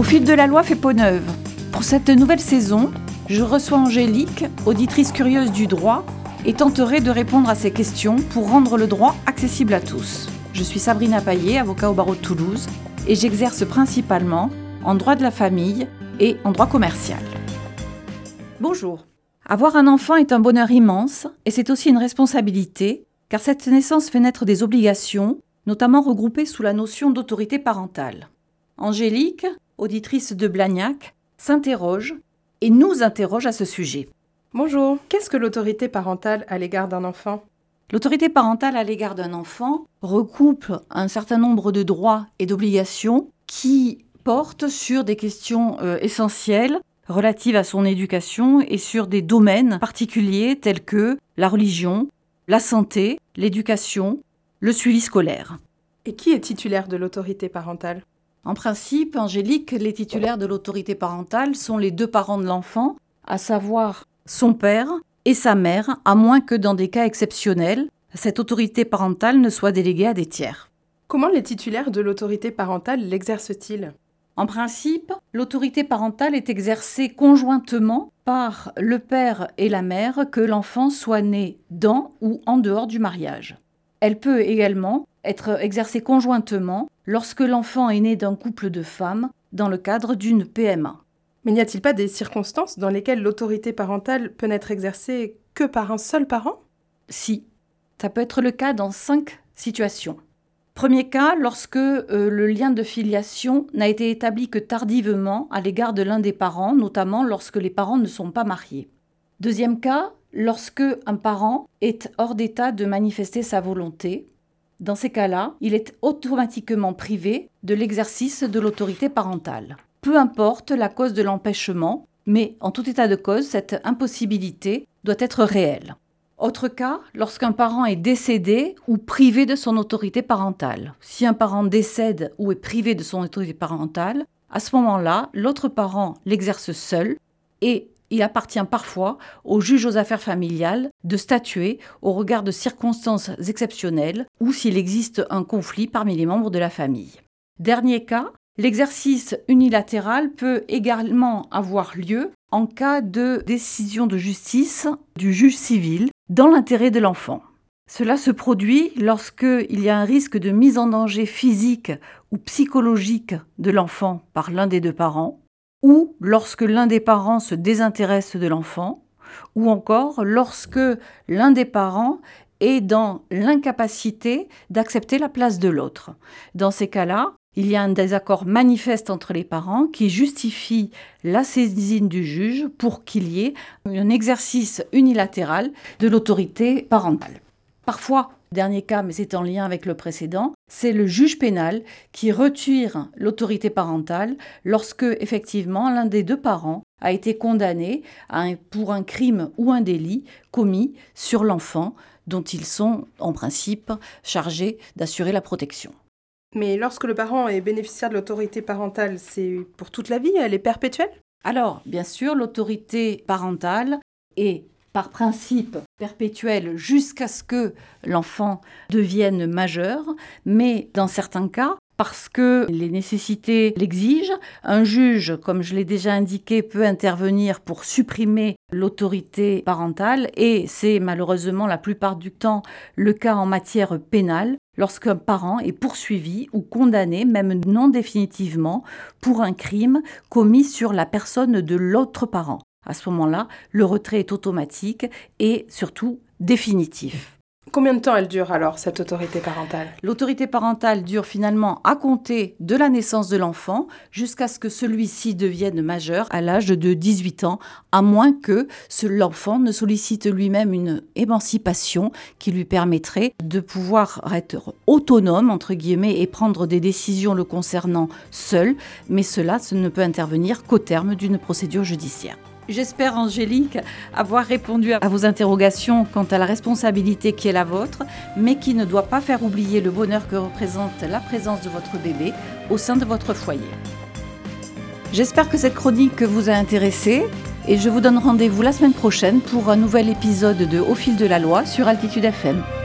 Au fil de la loi fait peau neuve. Pour cette nouvelle saison, je reçois Angélique, auditrice curieuse du droit, et tenterai de répondre à ses questions pour rendre le droit accessible à tous. Je suis Sabrina Paillet, avocat au barreau de Toulouse, et j'exerce principalement en droit de la famille et en droit commercial. Bonjour. Avoir un enfant est un bonheur immense et c'est aussi une responsabilité, car cette naissance fait naître des obligations, notamment regroupées sous la notion d'autorité parentale. Angélique, auditrice de Blagnac, s'interroge et nous interroge à ce sujet. Bonjour, qu'est-ce que l'autorité parentale à l'égard d'un enfant ? L'autorité parentale à l'égard d'un enfant recoupe un certain nombre de droits et d'obligations qui portent sur des questions essentielles relatives à son éducation et sur des domaines particuliers tels que la religion, la santé, l'éducation, le suivi scolaire. Et qui est titulaire de l'autorité parentale ? En principe, Angélique, les titulaires de l'autorité parentale sont les deux parents de l'enfant, à savoir son père et sa mère, à moins que dans des cas exceptionnels, cette autorité parentale ne soit déléguée à des tiers. Comment les titulaires de l'autorité parentale l'exercent-ils ? En principe, l'autorité parentale est exercée conjointement par le père et la mère, que l'enfant soit né dans ou en dehors du mariage. Elle peut également être exercée conjointement lorsque l'enfant est né d'un couple de femmes dans le cadre d'une PMA. Mais n'y a-t-il pas des circonstances dans lesquelles l'autorité parentale peut n'être exercée que par un seul parent ? Si, ça peut être le cas dans 5 situations. Premier cas, lorsque le lien de filiation n'a été établi que tardivement à l'égard de l'un des parents, notamment lorsque les parents ne sont pas mariés. Deuxième cas, lorsque un parent est hors d'état de manifester sa volonté. Dans ces cas-là, il est automatiquement privé de l'exercice de l'autorité parentale. Peu importe la cause de l'empêchement, mais en tout état de cause, cette impossibilité doit être réelle. Autre cas, lorsqu'un parent est décédé ou privé de son autorité parentale. Si un parent décède ou est privé de son autorité parentale, à ce moment-là, l'autre parent l'exerce seul et il appartient parfois au juge aux affaires familiales de statuer au regard de circonstances exceptionnelles ou s'il existe un conflit parmi les membres de la famille. Dernier cas, l'exercice unilatéral peut également avoir lieu en cas de décision de justice du juge civil dans l'intérêt de l'enfant. Cela se produit lorsqu'il y a un risque de mise en danger physique ou psychologique de l'enfant par l'un des deux parents, ou lorsque l'un des parents se désintéresse de l'enfant, ou encore lorsque l'un des parents est dans l'incapacité d'accepter la place de l'autre. Dans ces cas-là, il y a un désaccord manifeste entre les parents qui justifie la saisine du juge pour qu'il y ait un exercice unilatéral de l'autorité parentale. Parfois, dernier cas, mais c'est en lien avec le précédent, c'est le juge pénal qui retire l'autorité parentale lorsque, effectivement, l'un des deux parents a été condamné pour un crime ou un délit commis sur l'enfant dont ils sont, en principe, chargés d'assurer la protection. Mais lorsque le parent est bénéficiaire de l'autorité parentale, c'est pour toute la vie, elle est perpétuelle ? Alors, bien sûr, l'autorité parentale est par principe perpétuelle jusqu'à ce que l'enfant devienne majeur, mais dans certains cas, parce que les nécessités l'exigent, un juge, comme je l'ai déjà indiqué, peut intervenir pour supprimer l'autorité parentale et c'est malheureusement la plupart du temps le cas en matière pénale lorsqu'un parent est poursuivi ou condamné, même non définitivement, pour un crime commis sur la personne de l'autre parent. À ce moment-là, le retrait est automatique et surtout définitif. Combien de temps elle dure alors, cette autorité parentale ? L'autorité parentale dure finalement à compter de la naissance de l'enfant jusqu'à ce que celui-ci devienne majeur à l'âge de 18 ans, à moins que l'enfant ne sollicite lui-même une émancipation qui lui permettrait de pouvoir être autonome, entre guillemets, et prendre des décisions le concernant seul, mais cela ne peut intervenir qu'au terme d'une procédure judiciaire. J'espère, Angélique, avoir répondu à vos interrogations quant à la responsabilité qui est la vôtre, mais qui ne doit pas faire oublier le bonheur que représente la présence de votre bébé au sein de votre foyer. J'espère que cette chronique vous a intéressé et je vous donne rendez-vous la semaine prochaine pour un nouvel épisode de Au fil de la loi sur Altitude FM.